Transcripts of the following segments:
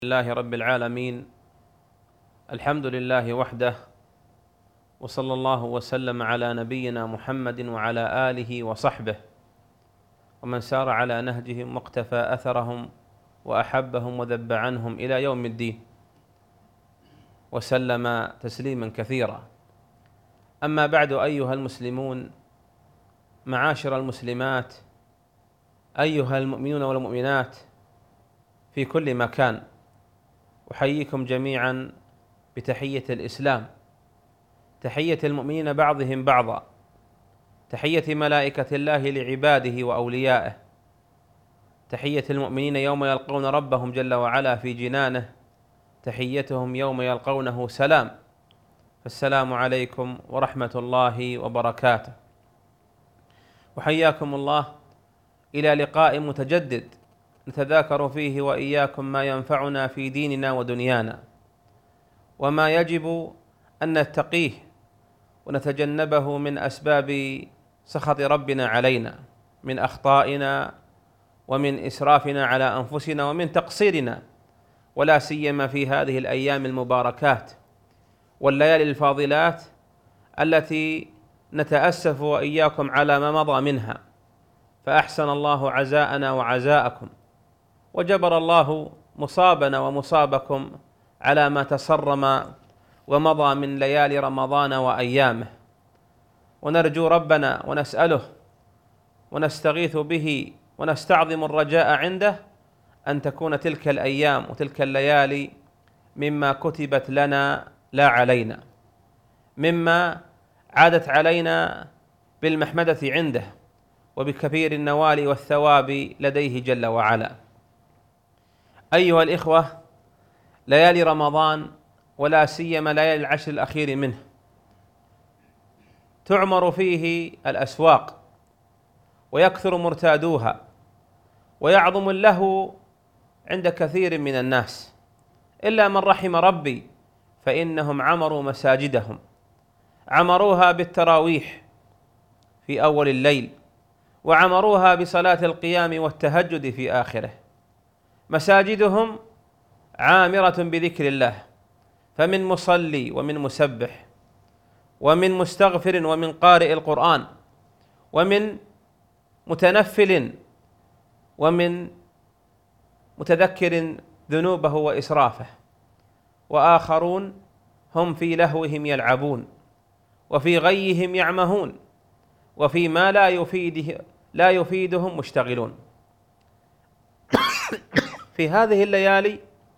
لله رب العالمين. الحمد لله وحده، وصلى الله وسلم على نبينا محمد وعلى آله وصحبه ومن سار على نهجهم واقتفى أثرهم وأحبهم وذب عنهم إلى يوم الدين، وسلم تسليما كثيرا. أما بعد، أيها المسلمون، معاشر المسلمات، أيها المؤمنون والمؤمنات في كل مكان، أحييكم جميعا بتحية الإسلام، تحية المؤمنين بعضهم بعضا، تحية ملائكة الله لعباده وأوليائه، تحية المؤمنين يوم يلقون ربهم جل وعلا في جنانه، تحيتهم يوم يلقونه سلام. فالسلام عليكم ورحمة الله وبركاته. وحياكم الله إلى لقاء متجدد نتذاكر فيه وإياكم ما ينفعنا في ديننا ودنيانا، وما يجب أن نتقيه ونتجنبه من أسباب سخط ربنا علينا، من أخطائنا ومن إسرافنا على أنفسنا ومن تقصيرنا، ولا سيما في هذه الأيام المباركات والليالي الفاضلات التي نتأسف وإياكم على ما مضى منها، فأحسن الله عزاءنا وعزاءكم، وجبر الله مصابنا ومصابكم على ما تصرم ومضى من ليالي رمضان وأيامه. ونرجو ربنا ونسأله ونستغيث به ونستعظم الرجاء عنده أن تكون تلك الأيام وتلك الليالي مما كتبت لنا لا علينا، مما عادت علينا بالمحمدة عنده وبكثير النوال والثواب لديه جل وعلا. أيها الإخوة، ليالي رمضان ولا سيما ليالي العشر الأخير منه تعمر فيه الأسواق ويكثر مرتادوها ويعظم اللهو عند كثير من الناس، إلا من رحم ربي فإنهم عمروا مساجدهم، عمروها بالتراويح في أول الليل، وعمروها بصلاة القيام والتهجد في آخره. مساجدهم عامرة بذكر الله، فمن مصلي ومن مسبح ومن مستغفر ومن قارئ القرآن ومن متنفل ومن متذكر ذنوبه وإسرافه، وآخرون هم في لهوهم يلعبون وفي غيهم يعمهون وفي ما لا يفيدهم مشتغلون. في هذه الليالي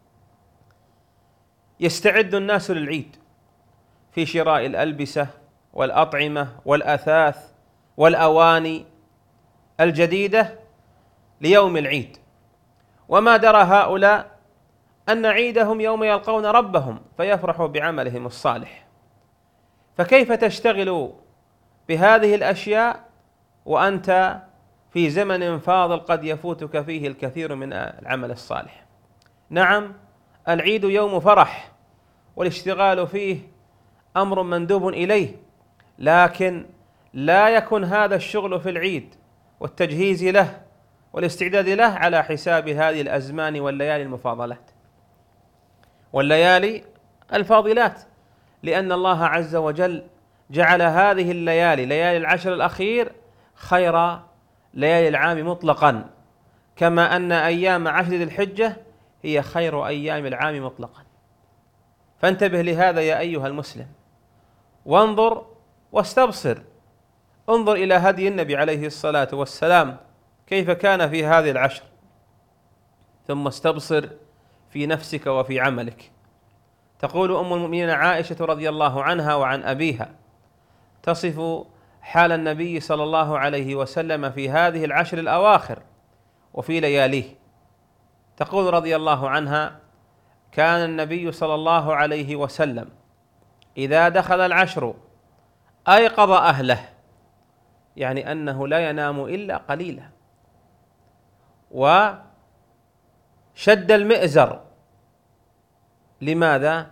يستعد الناس للعيد في شراء الألبسة والأطعمة والأثاث والأواني الجديدة ليوم العيد، وما درى هؤلاء أن عيدهم يوم يلقون ربهم فيفرحوا بعملهم الصالح. فكيف تشتغل بهذه الأشياء وأنت في زمن فاضل قد يفوتك فيه الكثير من العمل الصالح؟ نعم، العيد يوم فرح والاشتغال فيه أمر مندوب إليه، لكن لا يكن هذا الشغل في العيد والتجهيز له والاستعداد له على حساب هذه الأزمان والليالي المفاضلات والليالي الفاضلات، لأن الله عز وجل جعل هذه الليالي، ليالي العشر الأخير، خير ليالي العام مطلقا، كما أن أيام عشر ذي الحجة هي خير أيام العام مطلقا. فانتبه لهذا يا أيها المسلم، وانظر واستبصر، انظر إلى هدي النبي عليه الصلاة والسلام كيف كان في هذه العشر، ثم استبصر في نفسك وفي عملك. تقول أم المؤمنين عائشة رضي الله عنها وعن أبيها تصف حال النبي صلى الله عليه وسلم في هذه العشر الأواخر وفي لياليه. تقول رضي الله عنها: كان النبي صلى الله عليه وسلم إذا دخل العشر أيقظ أهله، يعني أنه لا ينام إلا قليلا، وشد المئزر. لماذا؟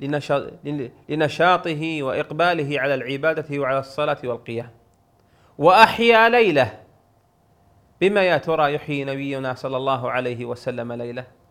لنشاطه وإقباله على العبادة وعلى الصلاة والقيام. وأحيا ليله، بما يا ترى يحيي نبينا صلى الله عليه وسلم ليله؟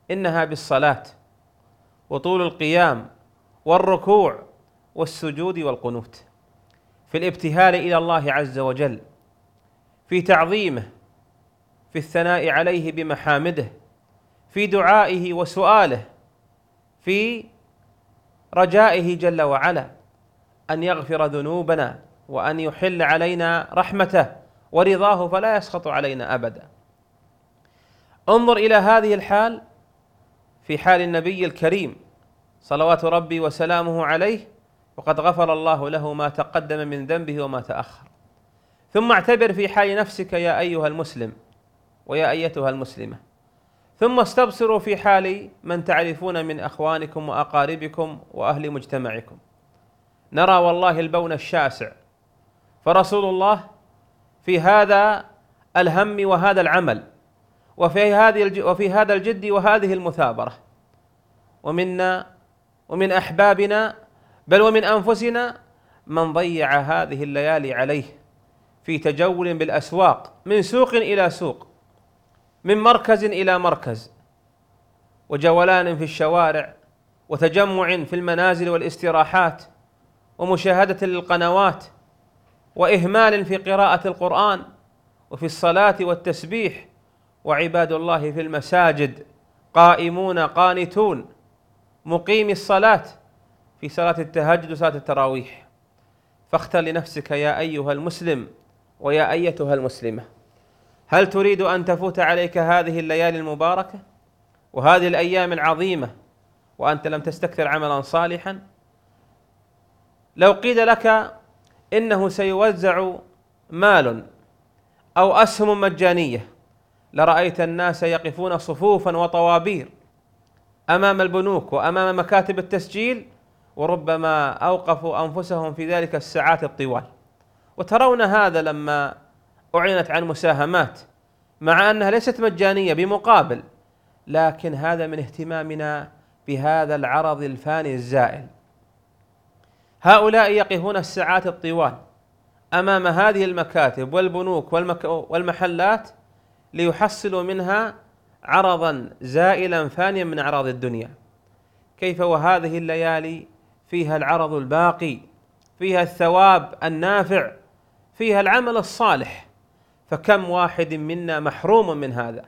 إنها بالصلاة وطول القيام والركوع والسجود والقنوت، في الابتهال إلى الله عز وجل، في تعظيمه، في الثناء عليه بمحامده، في دعائه وسؤاله، في رجائه جل وعلا أن يغفر ذنوبنا وأن يحل علينا رحمته ورضاه فلا يسخط علينا أبدا. انظر إلى هذه الحال في حال النبي الكريم صلوات ربي وسلامه عليه، وقد غفر الله له ما تقدم من ذنبه وما تأخر. ثم اعتبر في حال نفسك يا أيها المسلم ويا أيتها المسلمة، ثم استبصروا في حال من تعرفون من أخوانكم وأقاربكم وأهل مجتمعكم. نرى والله البون الشاسع، فرسول الله في هذا الهم وهذا العمل وفي هذا الجد وهذه المثابرة، ومنا ومن أحبابنا بل ومن أنفسنا من ضيع هذه الليالي عليه في تجول بالأسواق، من سوق إلى سوق، من مركز إلى مركز، وجولان في الشوارع، وتجمع في المنازل والاستراحات، ومشاهدة للقنوات، وإهمال في قراءة القرآن وفي الصلاة والتسبيح. وعباد الله في المساجد قائمون قانتون مقيم الصلاة في صلاة التهجد وصلاة التراويح. فاختر لنفسك يا أيها المسلم ويا أيتها المسلمة، هل تريد أن تفوت عليك هذه الليالي المباركة وهذه الأيام العظيمة وأنت لم تستكثر عملا صالحا؟ لو قيل لك إنه سيوزع مال أو أسهم مجانية لرأيت الناس يقفون صفوفا وطوابير أمام البنوك وأمام مكاتب التسجيل، وربما أوقفوا أنفسهم في ذلك الساعات الطوال. وترون هذا لما أعلنت عن مساهمات، مع أنها ليست مجانية بمقابل، لكن هذا من اهتمامنا بهذا العرض الفاني الزائل. هؤلاء يقفون الساعات الطوال أمام هذه المكاتب والبنوك والمحلات ليحصلوا منها عرضا زائلا فانيا من أعراض الدنيا. كيف وهذه الليالي فيها العرض الباقي، فيها الثواب النافع، فيها العمل الصالح؟ فكم واحد منا محروم من هذا؟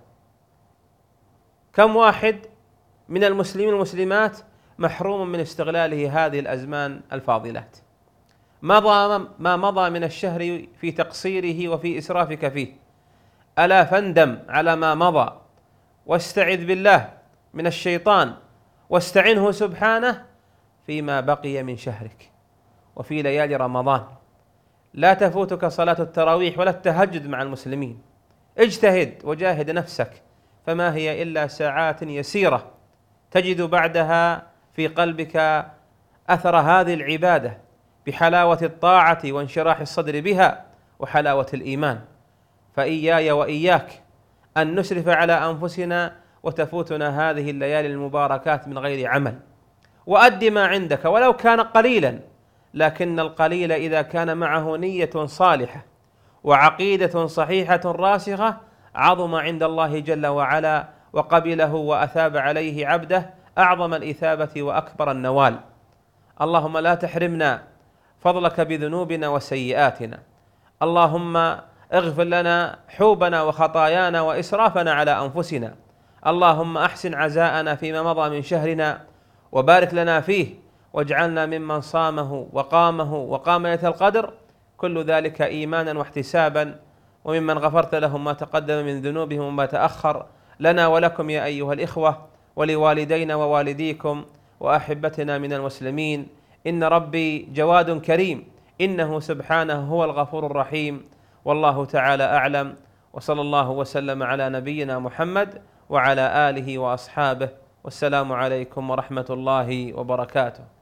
كم واحد من المسلمين والمسلمات محروم من استغلاله هذه الأزمان الفاضلات؟ ما مضى من الشهر في تقصيره وفي إسرافك فيه. ألا فاندم على ما مضى، واستعذ بالله من الشيطان، واستعنه سبحانه فيما بقي من شهرك وفي ليالي رمضان. لا تفوتك صلاة التراويح ولا التهجد مع المسلمين. اجتهد وجاهد نفسك، فما هي إلا ساعات يسيرة تجد بعدها في قلبك أثر هذه العبادة بحلاوة الطاعة وانشراح الصدر بها وحلاوة الإيمان. فإياي وإياك أن نسرف على أنفسنا وتفوتنا هذه الليالي المباركات من غير عمل. وأد ما عندك ولو كان قليلا، لكن القليل إذا كان معه نية صالحة وعقيدة صحيحة راسخة عظم عند الله جل وعلا، وقبله وأثاب عليه عبده أعظم الإثابة وأكبر النوال. اللهم لا تحرمنا فضلك بذنوبنا وسيئاتنا. اللهم اغفر لنا حوبنا وخطايانا وإسرافنا على أنفسنا. اللهم أحسن عزاءنا فيما مضى من شهرنا وبارك لنا فيه، واجعلنا ممن صامه وقام ليلة القدر، كل ذلك إيمانا واحتسابا، وممن غفرت لهم ما تقدم من ذنوبهم وما تأخر، لنا ولكم يا أيها الإخوة، ولوالدينا ووالديكم وأحبتنا من المسلمين. إن ربي جواد كريم، إنه سبحانه هو الغفور الرحيم. والله تعالى أعلم، وصلى الله وسلم على نبينا محمد وعلى آله وأصحابه، والسلام عليكم ورحمة الله وبركاته.